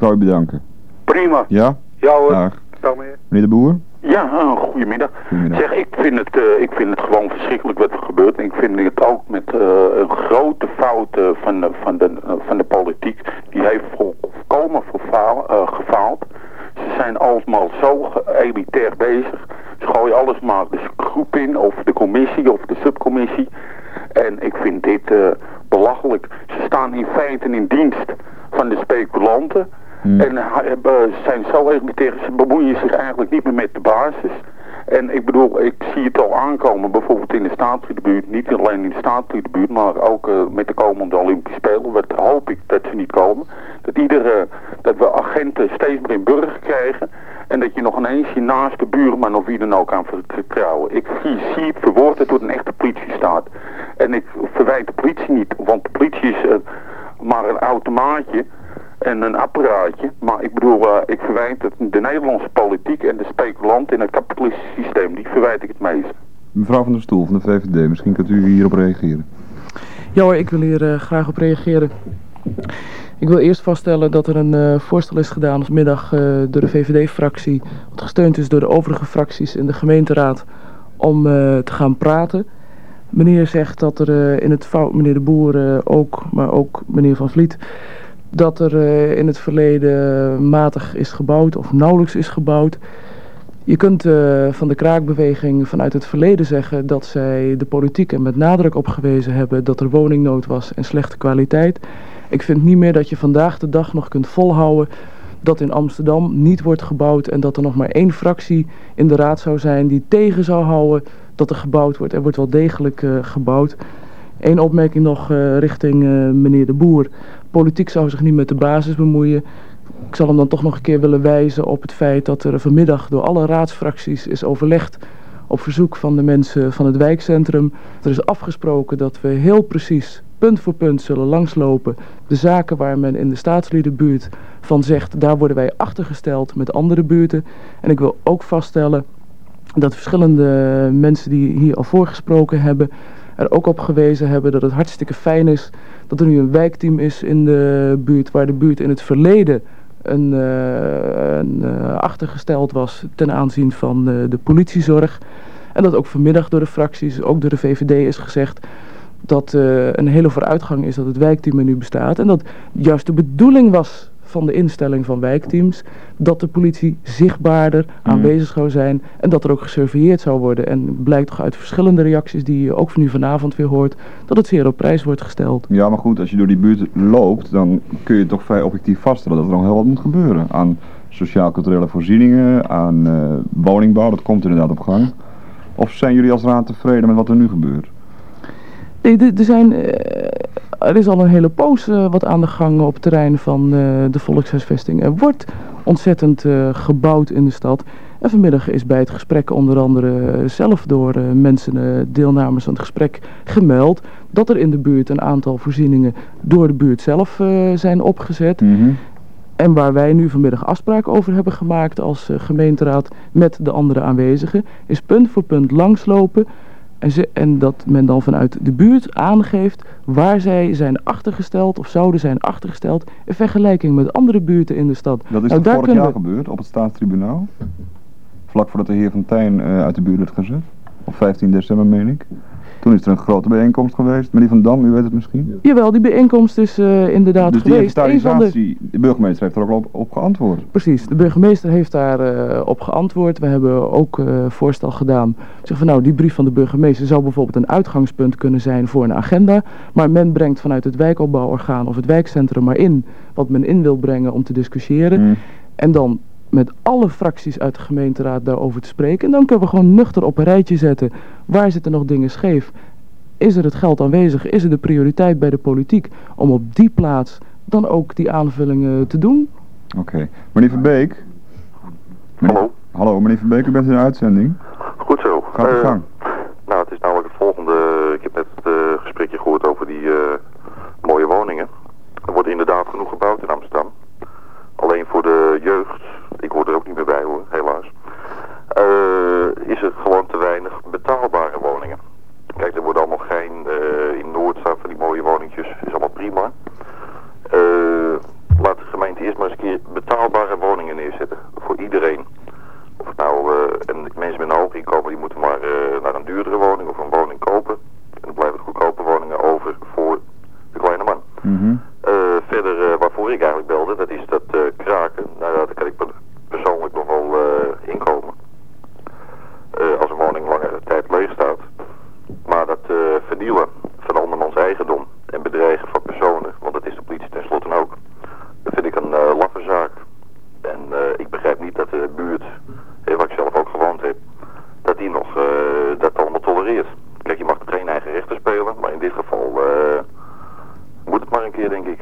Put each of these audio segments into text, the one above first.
wou u bedanken. Prima. Ja? Ja hoor. Dag. Dag meneer. Meneer de Boer? Ja, goedemiddag. Zeg, ik vind het gewoon verschrikkelijk wat er gebeurt. Ik vind het ook met een grote fout van de politiek. Die heeft volkomen gefaald. Ze zijn allemaal zo elitair bezig. Ze gooien alles maar de groep in, of de commissie, of de subcommissie. En ik vind dit belachelijk. Ze staan in feite in dienst van de speculanten. En zijn zo elitair, ze bemoeien zich eigenlijk niet meer met de basis. En ik bedoel, ik zie het al aankomen, bijvoorbeeld in de staatselijke buurt, niet alleen in de staatselijke buurt, maar ook met de komende Olympische Spelen. Wat hoop ik dat ze niet komen. Dat we agenten steeds meer in burger krijgen. En dat je nog ineens je naaste buurman of wie dan ook aan vertrouwen. Ik zie het verwoord dat het een echte politiestaat. En ik verwijt de politie niet, want de politie is maar een automaatje en een apparaatje. Maar ik bedoel, ik verwijt het de Nederlandse politiek en de speculant in het kapitalistische systeem. Die verwijt ik het meest. Mevrouw van der Stoel van de VVD, misschien kunt u hierop reageren. Ja hoor, ik wil hier graag op reageren. Ik wil eerst vaststellen dat er een voorstel is gedaan vanmiddag door de VVD-fractie, wat gesteund is door de overige fracties in de gemeenteraad, om te gaan praten. Meneer zegt dat er in het fout, meneer de Boer ook, maar ook meneer Van Vliet, dat er in het verleden matig is gebouwd of nauwelijks is gebouwd. Je kunt van de kraakbeweging vanuit het verleden zeggen dat zij de politiek er met nadruk op gewezen hebben dat er woningnood was en slechte kwaliteit. Ik vind niet meer dat je vandaag de dag nog kunt volhouden dat in Amsterdam niet wordt gebouwd en dat er nog maar één fractie in de raad zou zijn die tegen zou houden dat er gebouwd wordt. Er wordt wel degelijk gebouwd. Eén opmerking nog richting meneer de Boer. Politiek zou zich niet met de basis bemoeien. Ik zal hem dan toch nog een keer willen wijzen op het feit dat er vanmiddag door alle raadsfracties is overlegd op verzoek van de mensen van het wijkcentrum. Er is afgesproken dat we heel precies punt voor punt zullen langslopen. De zaken waar men in de staatsliedenbuurt van zegt, daar worden wij achtergesteld met andere buurten. En ik wil ook vaststellen dat verschillende mensen die hier al voorgesproken hebben er ook op gewezen hebben dat het hartstikke fijn is dat er nu een wijkteam is in de buurt waar de buurt in het verleden achtergesteld was ten aanzien van de politiezorg. En dat ook vanmiddag door de fracties, ook door de VVD is gezegd dat een hele vooruitgang is dat het wijkteam er nu bestaat. En dat juist de bedoeling was van de instelling van wijkteams dat de politie zichtbaarder aanwezig zou zijn en dat er ook gesurveilleerd zou worden. En blijkt toch uit verschillende reacties die je ook van nu vanavond weer hoort, dat het zeer op prijs wordt gesteld. Ja, maar goed, als je door die buurt loopt, dan kun je toch vrij objectief vaststellen dat er nog heel wat moet gebeuren. Aan sociaal-culturele voorzieningen, aan woningbouw, dat komt inderdaad op gang. Of zijn jullie als raad tevreden met wat er nu gebeurt? Nee, er is al een hele poos wat aan de gang op het terrein van de volkshuisvesting. Er wordt ontzettend gebouwd in de stad. En vanmiddag is bij het gesprek onder andere zelf door mensen, deelnemers aan het gesprek, gemeld dat er in de buurt een aantal voorzieningen door de buurt zelf zijn opgezet. Mm-hmm. En waar wij nu vanmiddag afspraken over hebben gemaakt als gemeenteraad met de andere aanwezigen, is punt voor punt langslopen. En dat men dan vanuit de buurt aangeeft waar zij zijn achtergesteld of zouden zijn achtergesteld in vergelijking met andere buurten in de stad. Dat is toch vorig jaar gebeurd op het staatstribunaal? Vlak voordat de heer Van Tijn uit de buurt werd gezet? Op 15 december meen ik. Toen is er een grote bijeenkomst geweest. Meneer Van Dam, u weet het misschien? Jawel, die bijeenkomst is inderdaad dus geweest. De burgemeester heeft er ook op geantwoord. Precies, de burgemeester heeft daar op geantwoord. We hebben ook voorstel gedaan. Zeg van nou, die brief van de burgemeester zou bijvoorbeeld een uitgangspunt kunnen zijn voor een agenda. Maar men brengt vanuit het wijkopbouworgaan of het wijkcentrum maar in wat men in wil brengen om te discussiëren. En dan met alle fracties uit de gemeenteraad daarover te spreken. En dan kunnen we gewoon nuchter op een rijtje zetten. Waar zitten nog dingen scheef? Is er het geld aanwezig? Is er de prioriteit bij de politiek om op die plaats dan ook die aanvullingen te doen? Oké. Meneer Verbeek? Hallo. Hallo, meneer Verbeek, u bent in de uitzending. Goed zo. Gaat uw gang. Nou, het is namelijk het volgende. Ik heb net het gesprekje gehoord over die mooie woningen. Er wordt inderdaad genoeg gebouwd in Amsterdam. Alleen voor de jeugd, ik hoor er ook niet meer bij hoor, helaas, is er gewoon te weinig betaalbare woningen. Kijk, er worden allemaal geen, in Noord staan van die mooie woningjes, is allemaal prima. Laat de gemeente eerst maar eens een keer betaalbare woningen neerzetten. Voor iedereen. Of het nou, en mensen met een hoog inkomen die moeten maar naar een duurdere woning of een woning kopen. En dan blijven er goedkope woningen over voor de kleine man. Verder, waarvoor ik eigenlijk belde, dat is dat kraken. Nou ja, daar kan ik persoonlijk nog wel inkomen. Als een woning langere tijd leeg staat. Maar dat vernielen van andermans eigendom en bedreigen van personen, want dat is de politie tenslotte ook, dat vind ik een laffe zaak. En ik begrijp niet dat de buurt, waar ik zelf ook gewoond heb, dat die nog dat allemaal tolereert. Kijk, je mag er geen eigen rechten spelen, maar in dit geval moet het maar een keer, denk ik.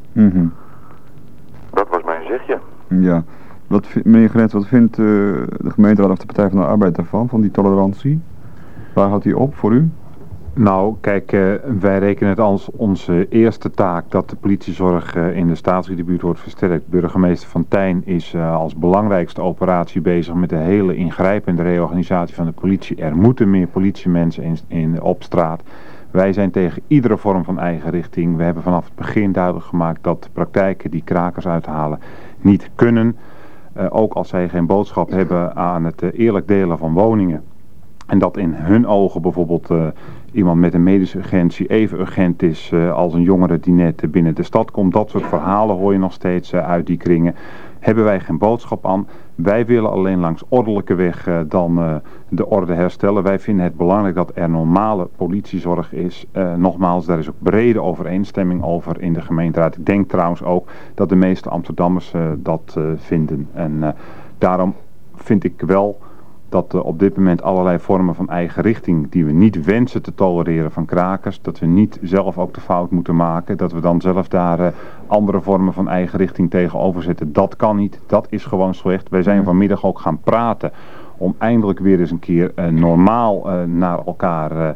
Dat was mijn zegje. Ja. Meneer Grens, wat vindt de gemeenteraad of de Partij van de Arbeid daarvan, van die tolerantie? Waar houdt die op voor u? Nou, kijk, wij rekenen het als onze eerste taak dat de politiezorg in de staatsgebied wordt versterkt. Burgemeester Van Tijn is als belangrijkste operatie bezig met de hele ingrijpende reorganisatie van de politie. Er moeten meer politiemensen op straat. Wij zijn tegen iedere vorm van eigen richting. We hebben vanaf het begin duidelijk gemaakt dat de praktijken die krakers uithalen niet kunnen. Ook als zij geen boodschap hebben aan het eerlijk delen van woningen. En dat in hun ogen bijvoorbeeld iemand met een medische urgentie even urgent is als een jongere die net binnen de stad komt. Dat soort verhalen hoor je nog steeds uit die kringen. Hebben wij geen boodschap aan. Wij willen alleen langs ordelijke weg dan de orde herstellen. Wij vinden het belangrijk dat er normale politiezorg is. Nogmaals, daar is ook brede overeenstemming over in de gemeenteraad. Ik denk trouwens ook dat de meeste Amsterdammers dat vinden. En daarom vind ik wel dat op dit moment allerlei vormen van eigen richting die we niet wensen te tolereren van krakers, dat we niet zelf ook de fout moeten maken, dat we dan zelf daar andere vormen van eigen richting tegenover zetten. Dat kan niet, dat is gewoon slecht. Wij zijn vanmiddag ook gaan praten om eindelijk weer eens een keer normaal naar elkaar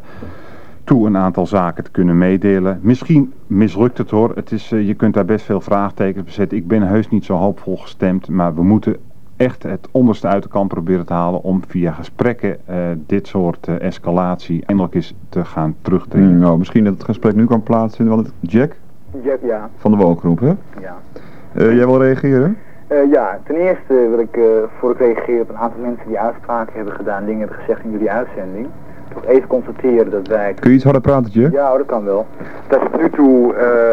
toe een aantal zaken te kunnen meedelen. Misschien mislukt het hoor, je kunt daar best veel vraagtekens bezetten. Ik ben heus niet zo hoopvol gestemd, maar we moeten echt het onderste uit de kant proberen te halen om via gesprekken dit soort escalatie eindelijk eens te gaan terugdringen. Nou, misschien dat het gesprek nu kan plaatsvinden, want Jack? Jack, ja. Van de woongroep, hè? Ja. Jij wil reageren? Ja, ten eerste wil ik, voor ik reageer op een aantal mensen die uitspraken hebben gedaan, dingen hebben gezegd in jullie uitzending, toch even constateren dat wij... Kun je iets harder praten, Jack? Ja, dat kan wel. Dat we tot nu toe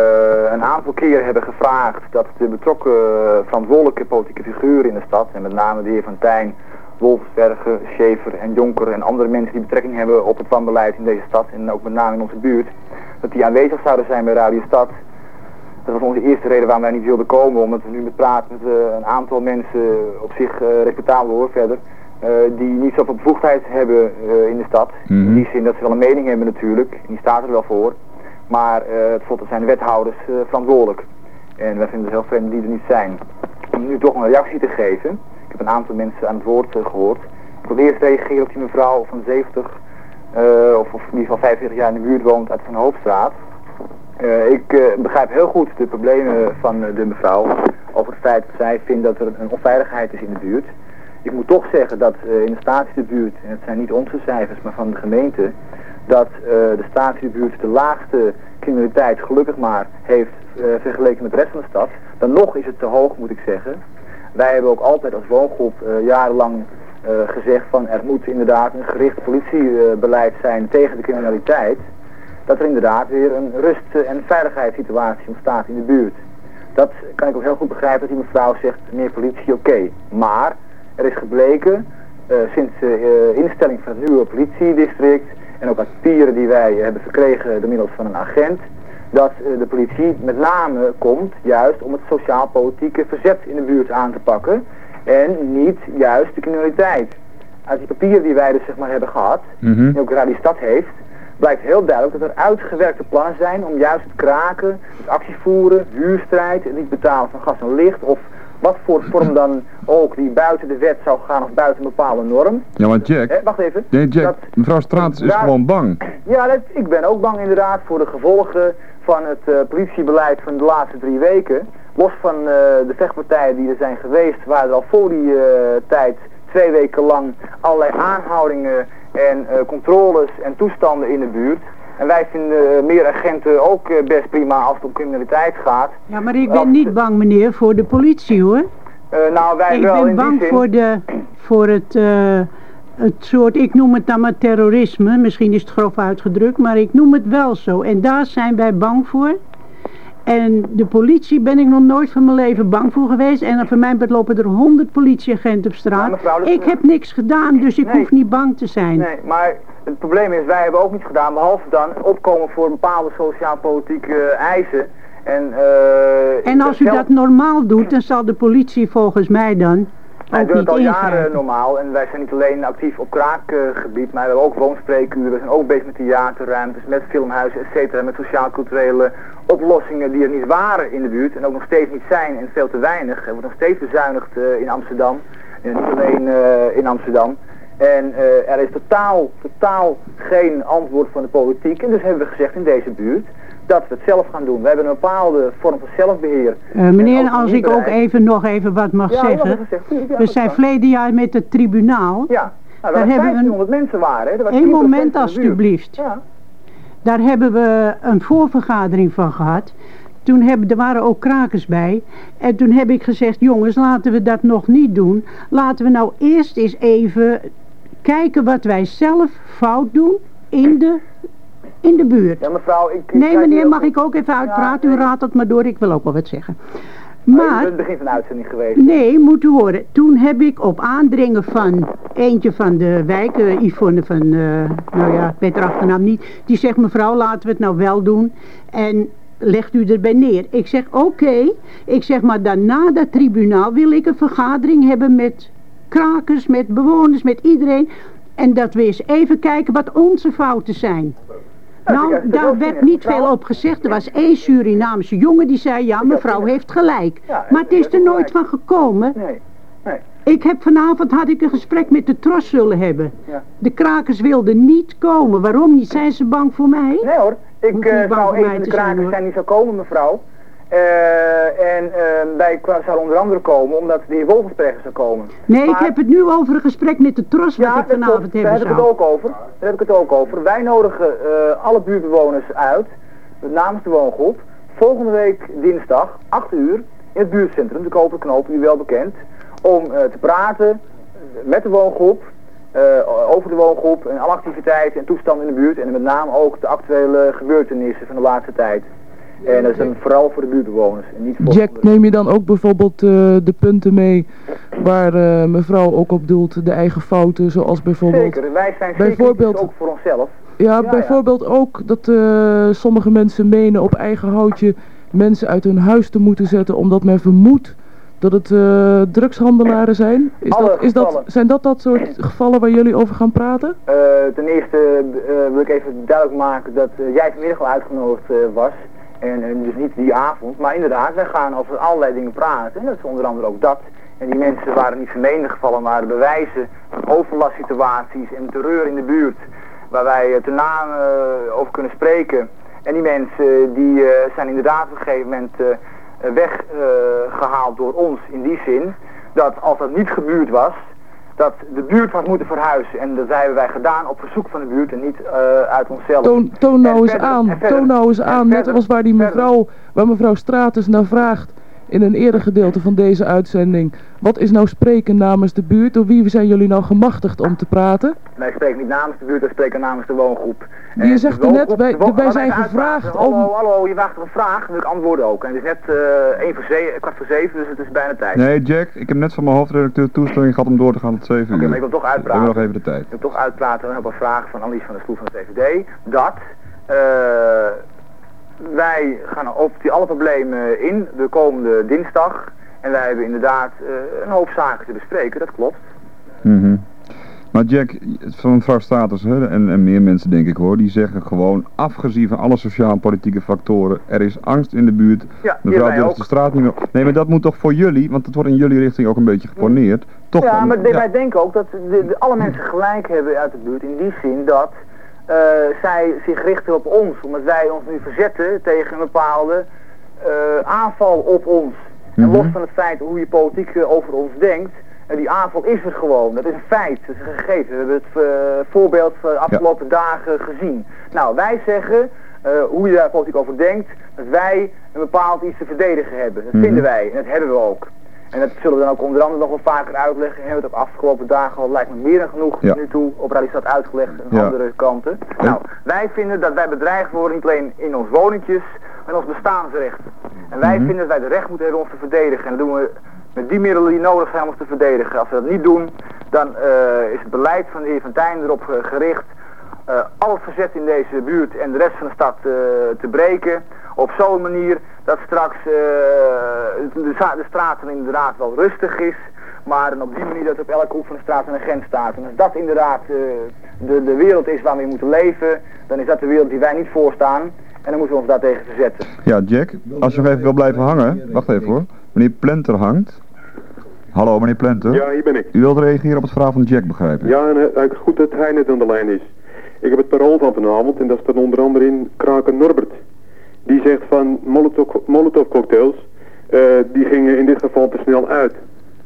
een aantal keren hebben gevraagd dat de betrokken verantwoordelijke politieke figuren in de stad, en met name de heer Van Tijn, Wolfsbergen, Schäfer en Jonker en andere mensen die betrekking hebben op het wanbeleid in deze stad en ook met name in onze buurt, dat die aanwezig zouden zijn bij Radio Stad. Dat was onze eerste reden waarom wij niet wilden komen, omdat we nu met praten met een aantal mensen op zich respectabel hoor verder. Die niet zoveel bevoegdheid hebben in de stad. In die zin dat ze wel een mening hebben natuurlijk, en die staat er wel voor. Maar tenslotte zijn de wethouders verantwoordelijk. En wij vinden het heel vreemd die er niet zijn. Om nu toch een reactie te geven. Ik heb een aantal mensen aan het woord gehoord. Ik wil eerst reageren op die mevrouw van 70, of in ieder geval 45 jaar in de buurt woont uit Van Hoofdstraat. Ik begrijp heel goed de problemen van de mevrouw over het feit dat zij vindt dat er een onveiligheid is in de buurt. Ik moet toch zeggen dat in de Staatsbuurt, en het zijn niet onze cijfers, maar van de gemeente, dat de Staatsbuurt de laagste criminaliteit gelukkig maar heeft vergeleken met de rest van de stad. Dan nog is het te hoog, moet ik zeggen. Wij hebben ook altijd als woongroep jarenlang gezegd van er moet inderdaad een gericht politiebeleid zijn tegen de criminaliteit. Dat er inderdaad weer een rust- en veiligheidssituatie ontstaat in de buurt. Dat kan ik ook heel goed begrijpen dat die mevrouw zegt meer politie, oké. Maar er is gebleken, sinds de instelling van het nieuwe politiedistrict en ook uit papieren die wij hebben verkregen door middels van een agent, dat de politie met name komt juist om het sociaal-politieke verzet in de buurt aan te pakken en niet juist de criminaliteit. Uit die papieren die wij dus zeg maar hebben gehad, die ook Radio Stad heeft, blijkt heel duidelijk dat er uitgewerkte plannen zijn om juist het kraken, het actievoeren, huurstrijd, het niet betalen van gas en licht of wat voor vorm dan ook die buiten de wet zou gaan of buiten een bepaalde norm. Ja, maar Jack, wacht even. Nee, Jack, mevrouw Straats is gewoon bang. Ja, ik ben ook bang inderdaad voor de gevolgen van het politiebeleid van de laatste 3 weken. Los van de vechtpartijen die er zijn geweest, waren er al voor die tijd 2 weken lang allerlei aanhoudingen en controles en toestanden in de buurt. En wij vinden meer agenten ook best prima als het om criminaliteit gaat. Ja, maar ik ben niet bang, meneer, voor de politie, hoor. Nou, wij ik wel ben in bang die zin. voor het soort, ik noem het dan maar terrorisme, misschien is het grof uitgedrukt, maar ik noem het wel zo. En daar zijn wij bang voor. En de politie ben ik nog nooit van mijn leven bang voor geweest. En voor mij lopen er 100 politieagenten op straat. Mevrouw, ik heb niks gedaan, dus ik hoef niet bang te zijn. Nee, maar het probleem is, wij hebben ook niets gedaan, behalve dan opkomen voor bepaalde sociaal-politieke eisen. En als u dat normaal doet, dan zal de politie volgens mij dan wij doen het al ingrijpen. jaren normaal en wij zijn niet alleen actief op kraakgebied, maar we hebben ook woonspreekuren, we zijn ook bezig met theaterruimtes, met filmhuizen, et cetera, met sociaal-culturele oplossingen die er niet waren in de buurt en ook nog steeds niet zijn en veel te weinig. Er wordt nog steeds bezuinigd in Amsterdam, en niet alleen in Amsterdam. En er is totaal geen antwoord van de politiek en dus hebben we gezegd in deze buurt dat we het zelf gaan doen. We hebben een bepaalde vorm van zelfbeheer. Meneer, als ik ook nog even wat mag zeggen. We zijn verleden jaar met het tribunaal. Ja, nou, daar hebben 1500 mensen waren. Een moment alstublieft. Ja. Daar hebben we een voorvergadering van gehad. Er waren ook krakers bij. En toen heb ik gezegd, jongens, laten we dat nog niet doen. Laten we nou eerst eens even kijken wat wij zelf fout doen in de buurt. Ja, mevrouw, nee, meneer, mag ik ook even uitpraten? Ja, nee. U raadt het maar door, ik wil ook wel wat zeggen. Maar, het begin van de uitzending geweest. Nee, moet u horen. Toen heb ik op aandringen van eentje van de wijk, Yvonne van, nou ja, ik weet haar achternaam niet. Die zegt, mevrouw, laten we het nou wel doen. En legt u erbij neer. Ik zeg, oké. Ik zeg, maar daarna dat tribunaal wil ik een vergadering hebben met krakers, met bewoners, met iedereen. En dat we eens even kijken wat onze fouten zijn. Nou, daar werd niet veel op gezegd. Er was één Surinaamse jongen die zei, ja, mevrouw heeft gelijk. Maar het is er nooit van gekomen. Nee. Vanavond had ik een gesprek met de tros zullen hebben. Ja. De krakers wilden niet komen. Waarom niet? Zijn ze bang voor mij? Nee hoor. Ik zou een van de krakers zijn die zou komen, mevrouw. Wij zouden onder andere komen omdat de heer Wolfensprecher zou komen. Nee, ik heb het nu over een gesprek met de tros wat ik vanavond hebben zou. Daar heb ik het ook over. Wij nodigen alle buurtbewoners uit, namens de woongroep, volgende week dinsdag, 8 uur, in het buurtcentrum, de Koperknoop, u wel bekend, om te praten met de woongroep, over de woongroep en alle activiteiten en toestanden in de buurt en met name ook de actuele gebeurtenissen van de laatste tijd. En dat is vooral voor de buurtbewoners. En niet voor Jack, neem je dan ook bijvoorbeeld de punten mee waar mevrouw ook op doelt, de eigen fouten, zoals bijvoorbeeld... Zeker, wij zijn zeker ook voor onszelf. Ja, bijvoorbeeld ook dat sommige mensen menen op eigen houtje mensen uit hun huis te moeten zetten, omdat men vermoedt dat het drugshandelaren zijn. Zijn dat soort gevallen waar jullie over gaan praten? Ten eerste wil ik even duidelijk maken dat jij vanmiddag al uitgenodigd was. En dus niet die avond, maar inderdaad, wij gaan over allerlei dingen praten. En dat is onder andere ook dat. En die mensen waren niet vermeende gevallen, maar bewijzen van overlastsituaties en terreur in de buurt. Waar wij ten name over kunnen spreken. En die mensen die zijn inderdaad op een gegeven moment weggehaald door ons. In die zin dat als dat niet gebeurd was, dat de buurt had moeten verhuizen. En dat hebben wij gedaan op verzoek van de buurt en niet uit onszelf. Toon nou eens aan, net als waar mevrouw Stratus naar vraagt in een eerder gedeelte van deze uitzending. Wat is nou spreken namens de buurt? Door wie zijn jullie nou gemachtigd om te praten? Wij spreken niet namens de buurt, wij spreken namens de woongroep. Je zegt net, wij zijn gevraagd om... Hallo, je vraagt een vraag, dan wil ik antwoorden ook. En het is net 7:15, dus het is bijna tijd. Nee, Jack, ik heb net van mijn hoofdredacteur toestemming gehad om door te gaan tot 7 uur. Oké, maar ik wil toch uitpraten. We hebben nog even de tijd. Ik wil toch uitpraten op een vraag van Annelies van der Stoel van de VVD. Dat wij gaan op alle problemen in de komende dinsdag. En wij hebben inderdaad een hoop zaken te bespreken, dat klopt. Maar Jack, van mevrouw Stratus en meer mensen denk ik hoor, die zeggen gewoon, afgezien van alle sociaal-politieke factoren, er is angst in de buurt, mevrouw durft de straat niet meer. Nee, maar dat moet toch voor jullie, want het wordt in jullie richting ook een beetje geponeerd. Toch wij denken ook dat alle mensen gelijk hebben uit de buurt, in die zin dat zij zich richten op ons, omdat wij ons nu verzetten tegen een bepaalde aanval op ons. En los van het feit hoe je politiek over ons denkt, Die aanval is er gewoon, dat is een feit, dat is een gegeven. We hebben het voorbeeld van de afgelopen dagen gezien. Nou, wij zeggen, hoe je daar politiek over denkt, dat wij een bepaald iets te verdedigen hebben. Dat vinden wij en dat hebben we ook. En dat zullen we dan ook onder andere nog wel vaker uitleggen. We hebben het ook afgelopen dagen al, lijkt me meer dan genoeg nu toe op Radiostad uitgelegd aan andere kanten. Nou, wij vinden dat wij bedreigd worden niet alleen in ons woningjes, maar in ons bestaansrecht. En wij vinden dat wij het recht moeten hebben om ons te verdedigen. En dat doen we met die middelen die nodig zijn om ons te verdedigen. Als we dat niet doen, dan is het beleid van de heer Van Tijn erop gericht al het verzet in deze buurt en de rest van de stad te breken. Op zo'n manier dat straks de straten inderdaad wel rustig is, maar op die manier dat op elke hoek van de straat een agent staat. En als dat inderdaad de wereld is waar we in moeten leven, dan is dat de wereld die wij niet voorstaan en dan moeten we ons daartegen verzetten. Ja, Jack, als je nog even wil blijven hangen, wacht even hoor. Meneer Plenter hangt. Hallo meneer Plenter. Ja, hier ben ik. U wilt reageren op het verhaal van Jack, begrijp ik? Ja, en het is goed dat hij net aan de lijn is. Ik heb het parool van vanavond en dat staat onder andere in Kraken Norbert. Die zegt van Molotov cocktails, die gingen in dit geval te snel uit.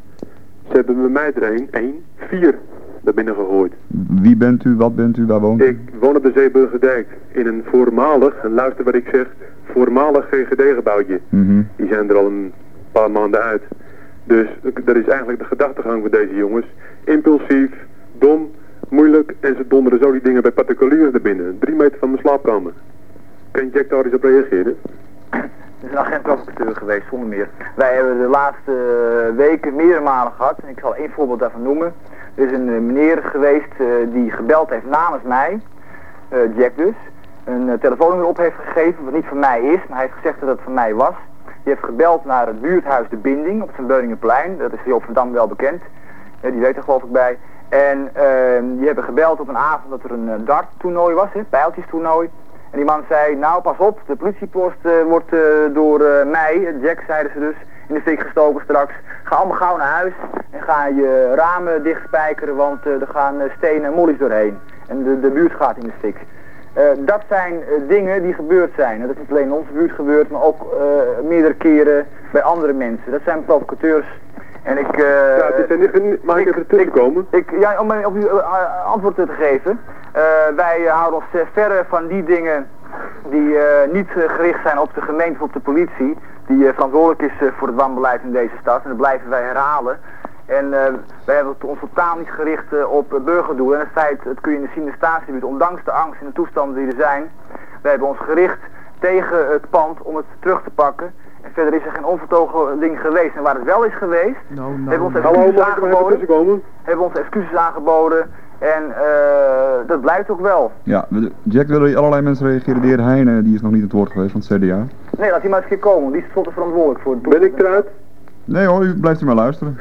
Ze hebben bij mij er 4 naar binnen gegooid. Wie bent u, wat bent u, waar woont u? Ik woon op de Zeeburgerdijk in een voormalig, en luister wat ik zeg, voormalig GGD-gebouwtje. Die zijn er al een paar maanden uit. Dus dat is eigenlijk de gedachtegang van deze jongens. Impulsief, dom, moeilijk en ze donderen zo die dingen bij particulieren er binnen. 3 meter van mijn slaapkamer. Kan Jack daar eens op reageren? Het is een agent-provocateur geweest, zonder meer. Wij hebben de laatste weken meerdere malen gehad, en ik zal 1 voorbeeld daarvan noemen. Er is een meneer geweest die gebeld heeft namens mij, Jack dus, een telefoonnummer op heeft gegeven, wat niet van mij is, maar hij heeft gezegd dat het van mij was. Die heeft gebeld naar het buurthuis De Binding op het Beuningenplein, dat is hier op Verdam wel bekend, die weet er geloof ik bij. En die hebben gebeld op een avond dat er een darttoernooi was, pijltjestoernooi. En die man zei, nou pas op, de politiepost wordt door mij, Jack zeiden ze dus, in de fik gestoken straks. Ga allemaal gauw naar huis en ga je ramen dichtspijkeren, want er gaan stenen en mollies doorheen. En de buurt gaat in de fik. Dat zijn dingen die gebeurd zijn. Dat is niet alleen in onze buurt gebeurd, maar ook meerdere keren bij andere mensen. Dat zijn provocateurs. En ik... mag ik even ertussen komen? Om op uw antwoord te geven. Wij houden ons verre van die dingen die niet gericht zijn op de gemeente of op de politie. Die verantwoordelijk is voor het wanbeleid in deze stad. En dat blijven wij herhalen. En wij hebben ons totaal niet gericht op burgerdoelen. En het feit, dat kun je zien in de Staatsgebied, ondanks de angst en de toestanden die er zijn. Wij hebben ons gericht tegen het pand om het terug te pakken. En verder is er geen onvertogen ding geweest. En waar het wel is geweest, hebben we ons excuses aangeboden. En dat blijkt ook wel. Ja, Jack, willen allerlei mensen reageren. De heer Heijnen, die is nog niet het woord geweest van het CDA. Nee, laat hij maar eens een keer komen. Die is tot verantwoordelijk voor. Ben ik eruit? Nee hoor, u blijft u maar luisteren.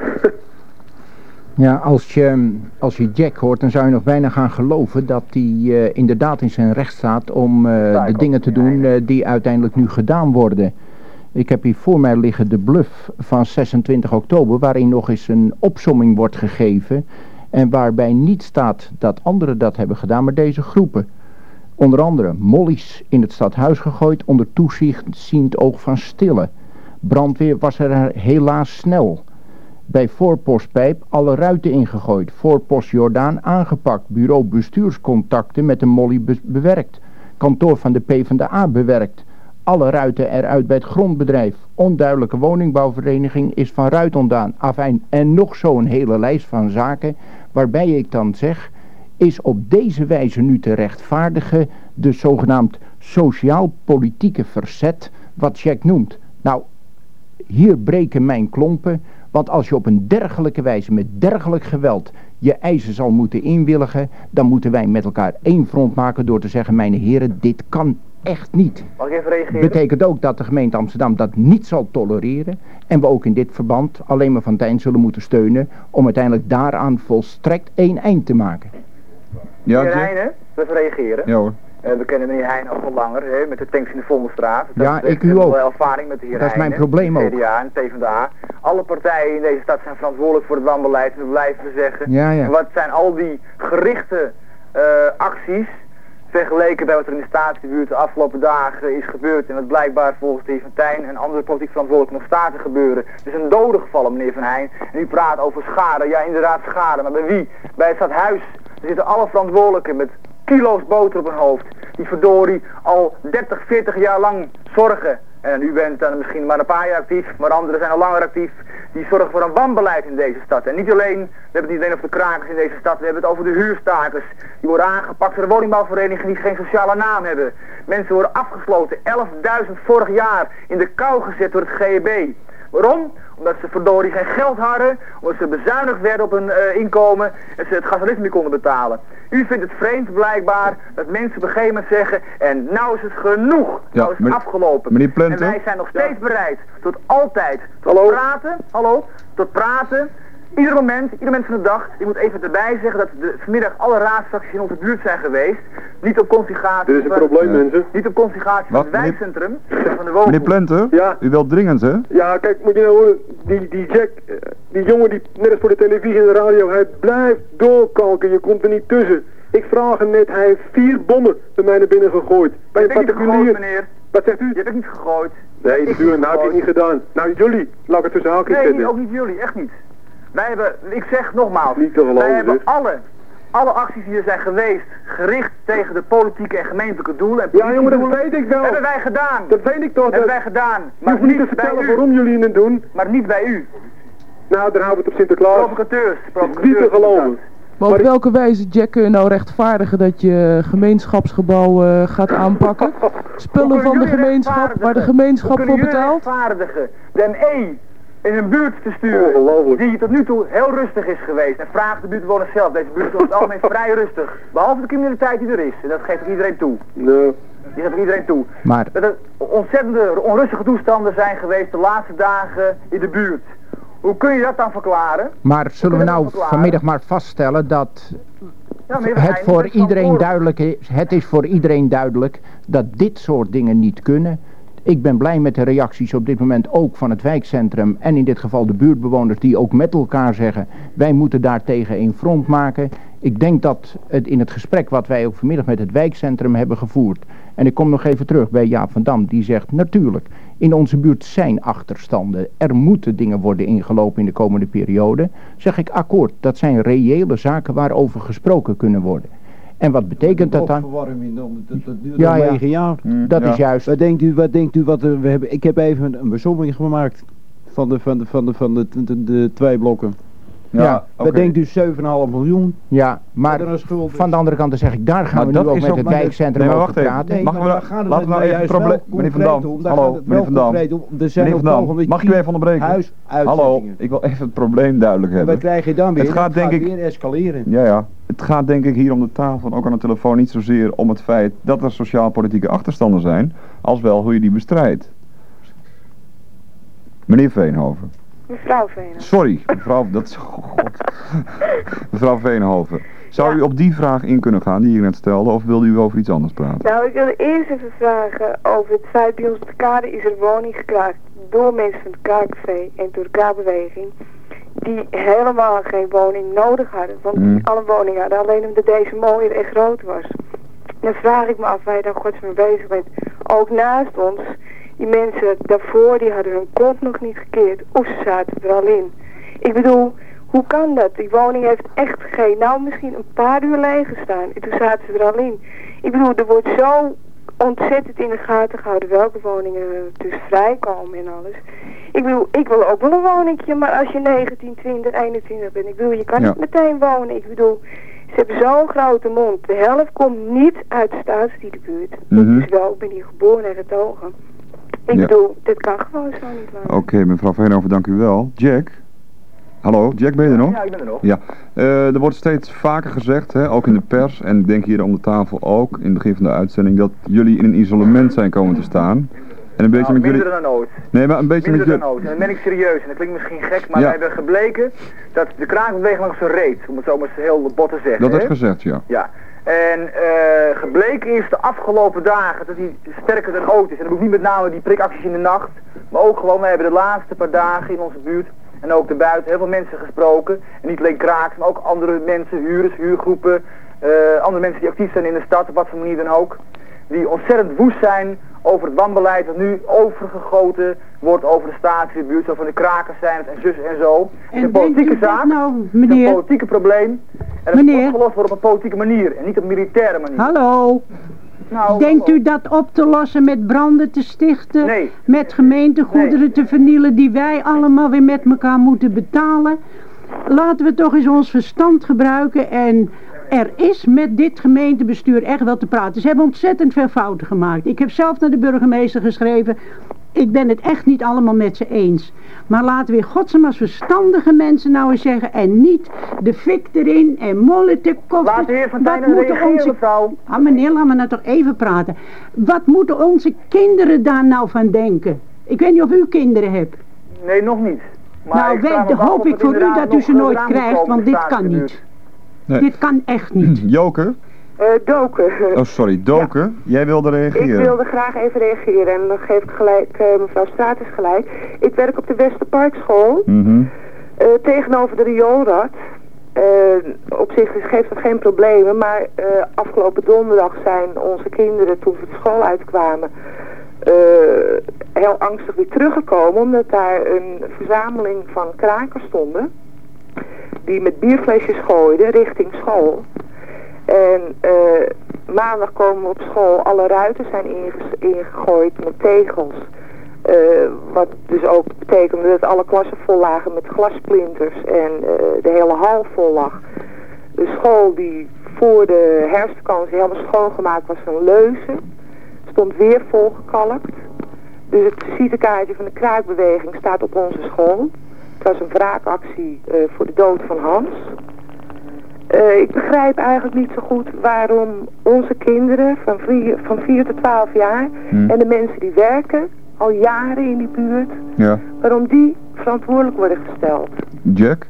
Ja, als je Jack hoort, dan zou je nog bijna gaan geloven dat hij inderdaad in zijn recht staat om de dingen te doen die uiteindelijk nu gedaan worden. Ik heb hier voor mij liggen de bluff van 26 oktober, waarin nog eens een opsomming wordt gegeven. En waarbij niet staat dat anderen dat hebben gedaan, maar deze groepen. Onder andere mollies in het stadhuis gegooid onder toeziend oog van Stille. Brandweer was er helaas snel. Bij voorpostpijp alle ruiten ingegooid. Voorpost Jordaan aangepakt. Bureau bestuurscontacten met een molly bewerkt. Kantoor van de PvdA bewerkt. Alle ruiten eruit bij het grondbedrijf. Onduidelijke woningbouwvereniging is van ruit ontdaan. Afijn, en nog zo'n hele lijst van zaken waarbij ik dan zeg, is op deze wijze nu te rechtvaardigen de zogenaamd sociaal-politieke verzet wat Jack noemt. Nou, hier breken mijn klompen, want als je op een dergelijke wijze met dergelijk geweld je eisen zal moeten inwilligen, dan moeten wij met elkaar één front maken door te zeggen, mijn heren, dit kan echt niet. Mag ik even reageren? Betekent ook dat de gemeente Amsterdam dat niet zal tolereren en we ook in dit verband alleen maar Van Tijn zullen moeten steunen om uiteindelijk daaraan volstrekt één eind te maken. Ja, meneer Heijnen, even reageren. Ja hoor. We kennen meneer Heijnen ook al langer, met de tanks in de Vondelstraat. Ja, ik u ook. Wel ervaring met de heer Dat is mijn probleem ook. CDA en PvdA. Alle partijen in deze stad zijn verantwoordelijk voor het wanbeleid, en dat blijven we zeggen. Ja, ja. En wat zijn al die gerichte acties vergeleken bij wat er in de Statenbuurt de afgelopen dagen is gebeurd en wat blijkbaar volgens de heer Van Tijn en andere politiek verantwoordelijken nog staat te gebeuren. Het is een dode gevallen, meneer Van Heijn. En u praat over schade. Ja, inderdaad schade. Maar bij wie? Bij het stadhuis. Er zitten alle verantwoordelijken met kilo's boter op hun hoofd. Die verdorie al 30, 40 jaar lang zorgen. En u bent dan misschien maar een paar jaar actief, maar anderen zijn al langer actief. Die zorgen voor een wanbeleid in deze stad. En niet alleen, we hebben het niet alleen over de krakers in deze stad, we hebben het over de huurstakers. Die worden aangepakt door de woningbouwverenigingen die geen sociale naam hebben. Mensen worden afgesloten, 11.000 vorig jaar in de kou gezet door het GEB. Waarom? Omdat ze verdorie geen geld hadden, omdat ze bezuinigd werden op hun inkomen en ze het gastarif niet konden betalen. U vindt het vreemd blijkbaar dat mensen op een gegeven moment zeggen, en nou is het genoeg, nou is het afgelopen. Meneer Plenter. En wij zijn nog steeds bereid tot altijd, tot praten. Ieder moment van de dag, ik moet even erbij zeggen dat vanmiddag alle raadsfracties in onze buurt zijn geweest. Niet op consigatie. Dit is een probleem, mensen. Niet op consigatie van het wijkcentrum, van de woning. Meneer Plenter, ja. U wilt dringend, hè? Ja, kijk, moet je nou horen, die Jack, die jongen die net als voor de televisie en de radio, hij blijft doorkalken, je komt er niet tussen. Ik vraag hem net, hij heeft 4 bommen bij mij naar binnen gegooid. Bij een particulier. Meneer. Wat zegt u? Je hebt het niet gegooid. Nee, natuurlijk, nou heb je het niet gedaan. Nou, jullie, laat ik het tussen haakjes zetten. Nee, ook niet jullie, echt niet. Wij hebben, ik zeg nogmaals, niet te geloven, wij hebben dus. alle acties die er zijn geweest, gericht tegen de politieke en gemeentelijke doelen. En ja jongen, dat weet ik wel. Hebben wij gedaan. Dat weet ik toch. Hebben wij gedaan. Maar je hoeft niet te vertellen waarom jullie het doen. Maar niet bij u. Nou, dan houden we het op Sinterklaas. Provocateurs. Niet te geloven. Maar op welke wijze, Jack, kun je nou rechtvaardigen dat je gemeenschapsgebouw gaat aanpakken? Spullen van de gemeenschap, waar de gemeenschap voor betaalt? Rechtvaardigen de ME in een buurt te sturen die tot nu toe heel rustig is geweest. En vraag de buurtbewoners zelf. Deze buurt is over het algemeen vrij rustig. Behalve de criminaliteit die er is. En dat geeft ook iedereen toe. Nee. Die geeft ook iedereen toe. Maar dat er ontzettende onrustige toestanden zijn geweest de laatste dagen in de buurt. Hoe kun je dat dan verklaren? Maar zullen we nou vanmiddag maar vaststellen dat ja, het voor iedereen duidelijk is, het is voor iedereen duidelijk dat dit soort dingen niet kunnen. Ik ben blij met de reacties op dit moment ook van het wijkcentrum en in dit geval de buurtbewoners die ook met elkaar zeggen, wij moeten daartegen een front maken. Ik denk dat het in het gesprek wat wij ook vanmiddag met het wijkcentrum hebben gevoerd, en ik kom nog even terug bij Jaap van Dam, die zegt natuurlijk, in onze buurt zijn achterstanden, er moeten dingen worden ingelopen in de komende periode. Zeg ik akkoord, dat zijn reële zaken waarover gesproken kunnen worden. En wat betekent dat dan? Dat duurt al 9 jaar. Dat is juist. Wat denkt u wat we hebben? Ik heb even een besomming gemaakt van de 2 blokken. Ja, wat denkt u? 7,5 miljoen. Ja, maar van de andere kant dan zeg ik, daar gaan we nu ook met het wijkcentrum over praten. Nee, laten we nou even het probleem, meneer Van Dam. Hallo, meneer Van Dam. Meneer Van Dam, mag ik u even onderbreken? Hallo, ik wil even het probleem duidelijk hebben. Wat krijg je dan weer? Het gaat denk ik weer escaleren. Ja. Het gaat denk ik hier om de tafel en ook aan de telefoon niet zozeer om het feit dat er sociaal-politieke achterstanden zijn, als wel hoe je die bestrijdt. Meneer Veenhoven. Mevrouw Veenhoven. Sorry, mevrouw, dat is... God. Mevrouw Veenhoven. Zou u op die vraag in kunnen gaan die ik net stelde, of wilde u over iets anders praten? Nou, ik wilde eerst even vragen over het feit, bij ons op de kade is er woning gekraakt door mensen van het Kraakcafé en door de Kraakbeweging, die helemaal geen woning nodig hadden. Want alle woningen hadden, alleen omdat deze mooier en groter was. Dan vraag ik me af waar je daar godsmee bezig bent. Ook naast ons, die mensen daarvoor, die hadden hun kont nog niet gekeerd. Of ze zaten er al in. Ik bedoel, hoe kan dat? Die woning heeft echt misschien een paar uur leeg gestaan. En toen zaten ze er al in. Ik bedoel, er wordt zo ontzettend in de gaten gehouden welke woningen dus vrijkomen en alles. Ik bedoel, ik wil ook wel een woningje, maar als je 19, 20, 21 bent, ik bedoel, je kan niet meteen wonen. Ik bedoel, ze hebben zo'n grote mond. De helft komt niet uit de Staatsdierenbuurt. Dus wel, ik ben hier geboren en getogen. Ik bedoel, dit kan gewoon zo niet langer. Oké, mevrouw Veenhoven, dank u wel. Jack? Hallo, Jack, ben je er nog? Ja, ik ben er nog. Ja, er wordt steeds vaker gezegd, hè, ook in de pers, en ik denk hier om de tafel ook, in het begin van de uitzending, dat jullie in een isolement zijn komen te staan. En een beetje met minder jullie... dan ooit. Nee, maar een beetje minder met dan ooit. En dat ben ik serieus. En dat klinkt misschien gek, maar wij hebben gebleken dat de kraakbeweging langs zijn reet, om het zo maar heel bot te zeggen. Dat is gezegd, ja. Ja. En gebleken is de afgelopen dagen dat hij sterker dan ooit is. En dat bedoel ik niet met name die prikacties in de nacht, maar ook gewoon, wij hebben de laatste paar dagen in onze buurt en ook daarbuiten heel veel mensen gesproken. En niet alleen krakers, maar ook andere mensen, huurders, huurgroepen, andere mensen die actief zijn in de stad, op wat voor manier dan ook. Die ontzettend woest zijn over het wanbeleid dat nu overgegoten wordt over de statie, de buurt, zo van de krakers zijn het en zus en zo. Het is een politieke zaak, nou, meneer? het is een politieke probleem. En dat moet opgelost worden op een politieke manier en niet op een militaire manier. Hallo? Nou, denkt u dat op te lossen met branden te stichten? Nee. Met gemeentegoederen te vernielen die wij allemaal weer met elkaar moeten betalen? Laten we toch eens ons verstand gebruiken en er is met dit gemeentebestuur echt wel te praten. Ze hebben ontzettend veel fouten gemaakt. Ik heb zelf naar de burgemeester geschreven. Ik ben het echt niet allemaal met ze eens. Maar laten we in godsnaam als verstandige mensen nou eens zeggen. En niet de fik erin en mollentekoffers. Laat de heer Van Tijnen reageren, mevrouw. Ah meneer, laat me nou toch even praten. Wat moeten onze kinderen daar nou van denken? Ik weet niet of u kinderen hebt. Nee, nog niet. Maar nou, hoop ik voor u dat u ze nooit krijgt, want dit kan niet. Nee. Dit kan echt niet. Joke? Doken. Oh, sorry, Doken. Ja. Jij wilde reageren. Ik wilde graag even reageren en dan geef ik gelijk mevrouw Stratus gelijk. Ik werk op de Westerparkschool, tegenover de rioolrad. Op zich geeft dat geen problemen, maar afgelopen donderdag zijn onze kinderen, toen ze de school uitkwamen, heel angstig weer teruggekomen, omdat daar een verzameling van krakers stonden, die met bierflesjes gooiden richting school. En maandag komen we op school, alle ruiten zijn ingegooid met tegels. Wat dus ook betekende dat alle klassen vol lagen met glasplinters en de hele hal vol lag. De school die voor de herfstvakantie helemaal schoongemaakt was van Leuzen, stond weer volgekalkt. Dus het visitekaartje van de kraakbeweging staat op onze school. Het was een wraakactie voor de dood van Hans. Ik begrijp eigenlijk niet zo goed waarom onze kinderen van 4 tot 12 jaar en de mensen die werken al jaren in die buurt, waarom die verantwoordelijk worden gesteld. Jack?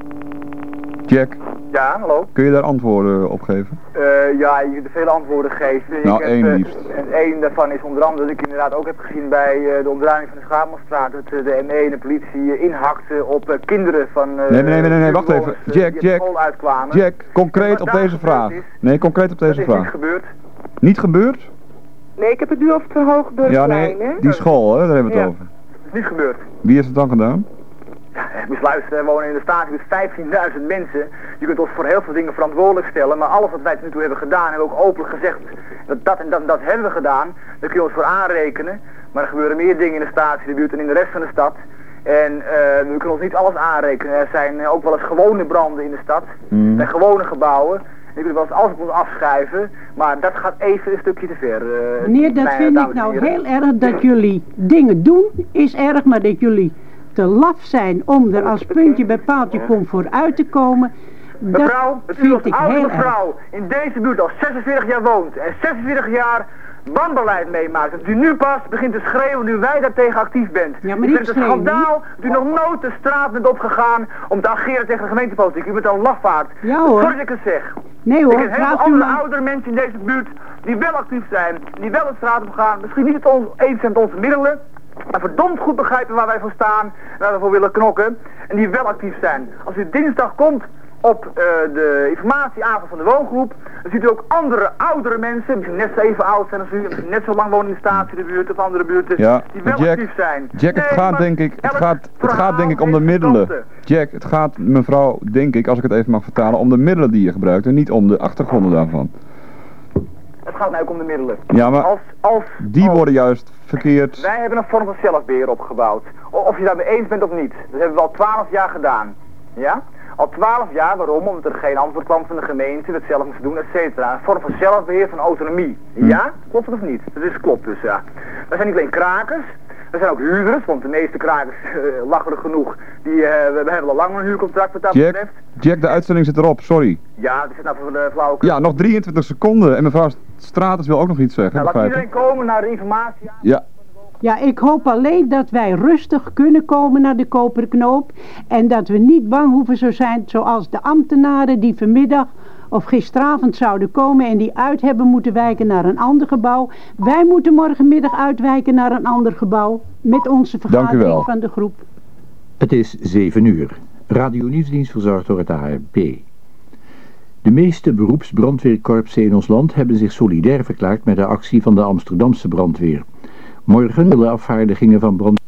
Ja, hallo? Kun je daar antwoorden op geven? Ja, je kunt er vele antwoorden geven. Nou, één liefst. Eén daarvan is onder andere dat ik inderdaad ook heb gezien bij de omdraaiing van de Schaapmanstraat, dat de ME en de politie inhakte op kinderen van Nee, wacht even. Jack, concreet op deze vraag. Nee, concreet op deze vraag. Dat is niet gebeurd. Niet gebeurd? Nee, ik heb het nu over het Hoogdorpplein, hè? Die school, hè, daar hebben we het over. Dat is niet gebeurd. Wie heeft het dan gedaan? Dus luister, we wonen in de staat met 15.000 mensen. Je kunt ons voor heel veel dingen verantwoordelijk stellen, maar alles wat wij tot nu toe hebben gedaan, hebben we ook openlijk gezegd, dat en dat hebben we gedaan. Daar kun je ons voor aanrekenen. Maar er gebeuren meer dingen in de staat, in de buurt en in de rest van de stad. En we kunnen ons niet alles aanrekenen. Er zijn ook wel eens gewone branden in de stad. Er zijn gewone gebouwen. Je kunt wel eens alles op ons afschrijven, maar dat gaat even een stukje te ver. Meneer, dat vind ik nou heel erg dat jullie dingen doen, is erg, maar dat jullie te laf zijn om er als puntje bij paaltje komt vooruit te komen. Mevrouw, dat u als oudere vrouw in deze buurt al 46 jaar woont en 46 jaar wanbeleid meemaakt. Dat u nu pas begint te schreeuwen nu wij daartegen actief bent. Ja, maar ik vind het een schandaal dat u nog nooit de straat bent opgegaan om te ageren tegen de gemeentepolitiek. U bent een lafaard. Ja hoor. Sorry dat ik het zeg. Nee hoor, ik ken heel veel andere oudere mensen in deze buurt die wel actief zijn, die wel de straat op gaan. Misschien niet het eens zijn met onze middelen, maar verdomd goed begrijpen waar wij voor staan en waar we voor willen knokken. En die wel actief zijn. Als u dinsdag komt op de informatieavond van de woongroep, dan ziet u ook andere oudere mensen, misschien net zo even oud zijn als u, misschien net zo lang wonen in de statie, de buurt of andere buurten, die wel actief zijn. Jack, het gaat denk ik om de middelen. Jack, het gaat mevrouw, denk ik, als ik het even mag vertalen, om de middelen die je gebruikt en niet om de achtergronden daarvan. Het gaat mij ook om de middelen. Ja, maar die worden juist verkeerd. Wij hebben een vorm van zelfbeheer opgebouwd. Of je daarmee eens bent of niet. Dat hebben we al 12 jaar gedaan. Ja? Al 12 jaar, waarom? Omdat er geen antwoord kwam van de gemeente, we het zelf moesten doen, et cetera. Een vorm van zelfbeheer, van autonomie. Ja? Klopt het of niet? Dat is klopt dus, ja. Wij zijn niet alleen krakers, we zijn ook huurders, want de meeste krakers, lacherig genoeg, we hebben al lang een huurcontract wat dat betreft. Jack, de uitzending zit erop, sorry. Ja, dat zit nou voor de flauwekul. Ja, nog 23 seconden en mevrouw Stratus wil ook nog iets zeggen. Nou, laat iedereen komen naar de informatie. Ja. Ja, ik hoop alleen dat wij rustig kunnen komen naar de Koperknoop en dat we niet bang hoeven zo zijn zoals de ambtenaren die vanmiddag of gisteravond zouden komen en die uit hebben moeten wijken naar een ander gebouw. Wij moeten morgenmiddag uitwijken naar een ander gebouw met onze vergadering van de groep. Het is 7 uur. Radio Nieuwsdienst verzorgd door het ARP. De meeste beroepsbrandweerkorpsen in ons land hebben zich solidair verklaard met de actie van de Amsterdamse brandweer. Morgen willen afvaardigingen van brand